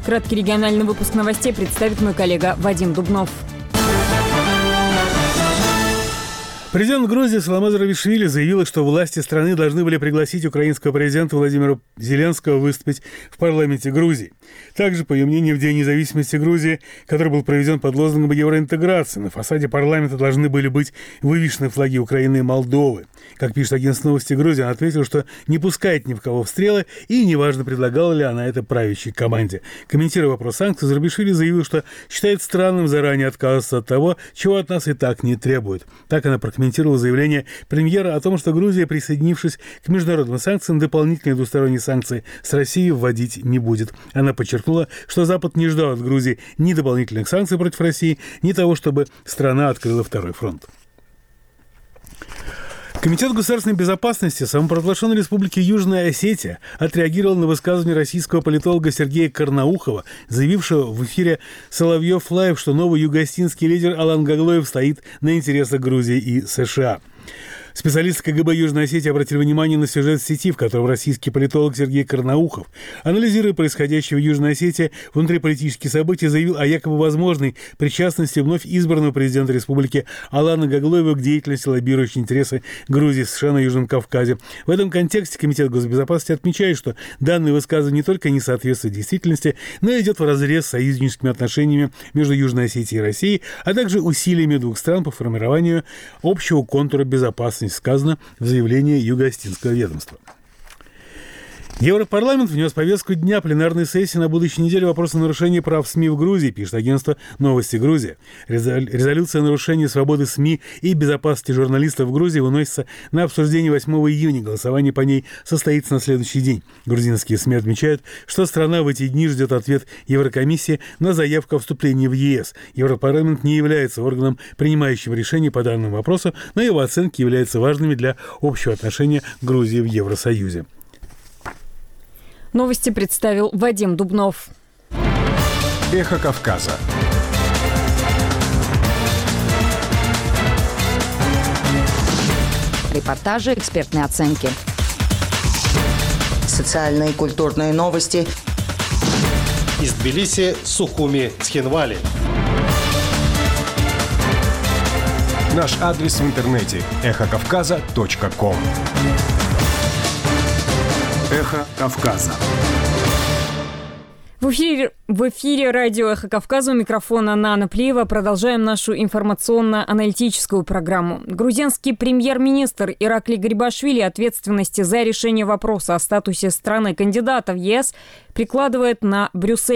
Краткий региональный выпуск новостей представит мой коллега Вадим Дубнов. Президент Грузии Саломе Зурабишвили заявила, что власти страны должны были пригласить украинского президента Владимира Зеленского выступить в парламенте Грузии. Также, по ее мнению, в День независимости Грузии, который был проведен под лозунгом евроинтеграции, на фасаде парламента должны были быть вывешены флаги Украины и Молдовы. Как пишет агентство новости Грузии, она ответила, что не пускает ни в кого в стрелы и неважно, предлагала ли она это правящей команде. Комментируя вопрос санкций, Зурабишвили заявила, что считает странным заранее отказываться от того, чего от нас и так не требуют. Так она прокомментировала заявление премьера о том, что Грузия, присоединившись к международным санкциям, дополнительные двусторонние санкции с Россией вводить не будет. Она подчеркнула, что Запад не ждал от Грузии ни дополнительных санкций против России, ни того, чтобы страна открыла второй фронт. Комитет государственной безопасности самопровозглашенной республики Южная Осетия отреагировал на высказывание российского политолога Сергея Карнаухова, заявившего в эфире «Соловьев Лайв», что новый юго-осетинский лидер Алан Гаглоев стоит на интересах Грузии и США. Специалисты КГБ Южной Осетии обратили внимание на сюжет в сети, в котором российский политолог Сергей Карнаухов, анализируя происходящее в Южной Осетии внутриполитические события, заявил о якобы возможной причастности вновь избранного президента республики Алана Гаглоева к деятельности, лоббирующей интересы Грузии, США на Южном Кавказе. В этом контексте Комитет госбезопасности отмечает, что данное высказывание не только не соответствует действительности, но и идет вразрез с союзническими отношениями между Южной Осетией и Россией, а также усилиями двух стран по формированию общего контура безопасности, сказано в заявлении Юго-Осетинского ведомства. Европарламент внес в повестку дня пленарной сессии на будущей неделе вопрос о нарушении прав СМИ в Грузии, пишет агентство «Новости Грузии». Резолюция о нарушении свободы СМИ и безопасности журналистов в Грузии выносится на обсуждение 8 июня. Голосование по ней состоится на следующий день. Грузинские СМИ отмечают, что страна в эти дни ждет ответ Еврокомиссии на заявку о вступлении в ЕС. Европарламент не является органом, принимающим решения по данному вопросу, но его оценки являются важными для общего отношения Грузии в Евросоюзе. Новости представил Вадим Дубнов. Эхо Кавказа. Репортажи, экспертные оценки. Социальные и культурные новости. Из Тбилиси, Сухуми, Цхинвали. Наш адрес в интернете – эхокавказа.ком. Эхо Кавказа. В эфире радио «Эхо Кавказа», у микрофона Нана Плиева. Продолжаем нашу информационно-аналитическую программу. Грузинский премьер-министр Иракли Гарибашвили ответственности за решение вопроса о статусе страны-кандидата в ЕС прикладывает на Брюссель.